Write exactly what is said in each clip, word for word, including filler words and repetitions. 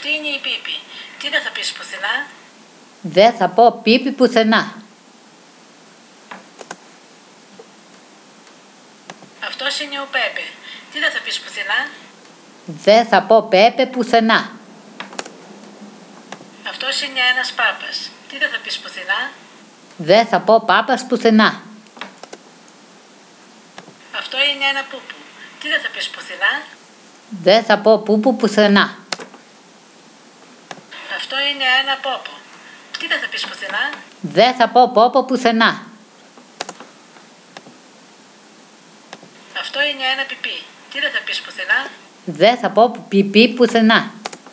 Αυτή είναι η Πίπη. Τι δεν θα πεις πουθενά? Δεν θα πω Πίπη πουθενά. Αυτός είναι ο Πέπε. Τι δεν θα πεις πουθενά? Δεν θα πω Πέπε πουθενά. Αυτός είναι ένας Πάπας. Τι δεν θα πεις πουθενά? Δεν θα πω Πάπας πουθενά. Αυτό είναι ένα Πούπου. Τι δεν θα πεις πουθενά? Δεν θα πω Πούπου πουθενά. Αυτό είναι ένα Πόπο. Τι δεν θα πεις πουθενά? Δεν θα πω Πόπο πουθενά. Αυτό είναι ένα Πιπί. Τι δεν θα πεις πουθενά? Δεν θα πω Πιπί πουθενά.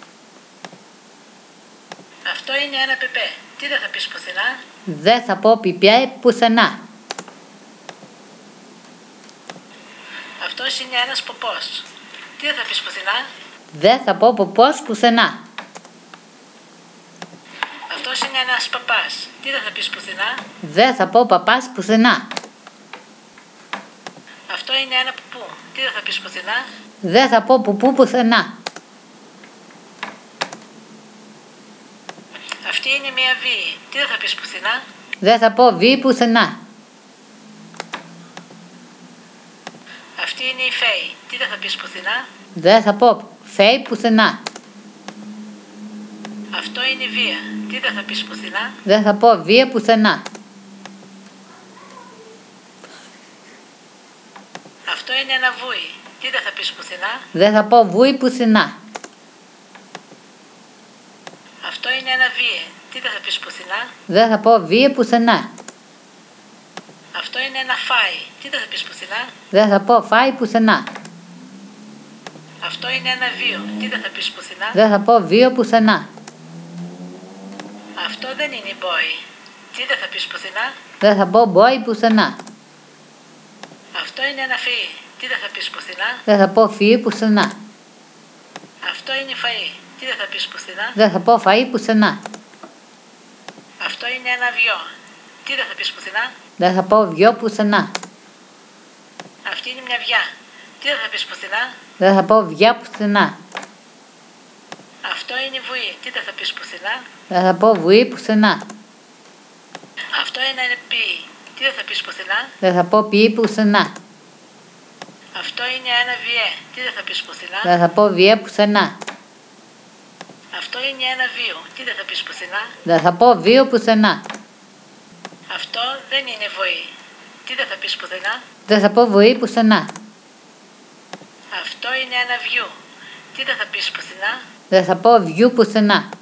Αυτό είναι ένα Πεπέ. Τι δεν θα πεις πουθενά? Δεν θα πω Πιπιέ πουθενά. Αυτός είναι ένας Ποπός. Τι δεν θα πεις πουθενά? Δεν θα πω Ποπός πουθενά. Αυτός είναι ένας Παπάς. Τι δεν θα πεις πουθενά? Δεν θα πω Παπάς πουθενά. Αυτό είναι ένα Πουπού. Τι δεν θα πεις πουθενά? Δεν θα πω Πουπού πουθενά. Αυτή είναι μια Βύη. Τι δεν θα πεις πουθενά? Δεν θα πω Βύη πουθενά. Αυτή είναι η Φέη. Τι δεν θα πεις πουθενά? Δεν θα πω Φέη πουθενά. Αυτό είναι η Βία. Τι δεν θα πεις πουθενά? Δεν θα πω Βία πουθενά. Αυτό είναι ένα Βούι. Τι δεν θα πεις πουθενά? Δεν θα πω Βούι πουθενά. Αυτό είναι ένα Βίε. Τι δεν θα πεις πουθενά? Δεν θα πω Βία πουθενά. Αυτό είναι ένα Φάι. Τι δεν θα πεις πουθενά? Δεν θα πω Φάι πουθενά. Αυτό είναι ένα Βίο. Τι δεν θα πεις πουθενά? Δεν θα πω Βίο πουθενά. Αυτό δεν είναι Μπόι. Τι δεν θα πεις πουθενά? Δεν θα πω Μπόι πουθενά. Αυτό είναι ένα Φιί. Τι δεν θα πεις πουθενά? Δεν θα πω Φιί πουθενά. Αυτό είναι Φαΐ. Τι δεν θα πεις πουθενά? Δεν θα πω Φαΐ πουθενά. Αυτό είναι ένα Βιό. Τι δεν θα πεις πουθενά? Δεν θα πω Βιό πουθενά. Αυτή είναι μια Βιά. Τι δεν θα πεις πουθενά? Δεν θα πω Βιά πουθενά. Αυτό είναι Βουή. Τι δεν θα πεις πουθενά? Δεν θα πω Βουή πουθενά. Αυτό είναι ένα Ποιή. Τι δεν θα πεις πουθενά? Δεν θα πω Ποιή πουθενά. Αυτό είναι ένα Βιέ. Τι δεν θα πεις πουθενά? Δεν θα πω Βιέ πουθενά. Αυτό είναι ένα Βίο. Τι δεν θα πεις πουθενά? Δεν θα πω Βίο πουθενά. Αυτό δεν είναι Βοή. Τι δεν θα πεις πουθενά? Δεν θα πω Βοή πουθενά. Αυτό είναι ένα Βιού. Τι δεν θα πεις πουθενά? Δεν θα πω Βιού πουθενά.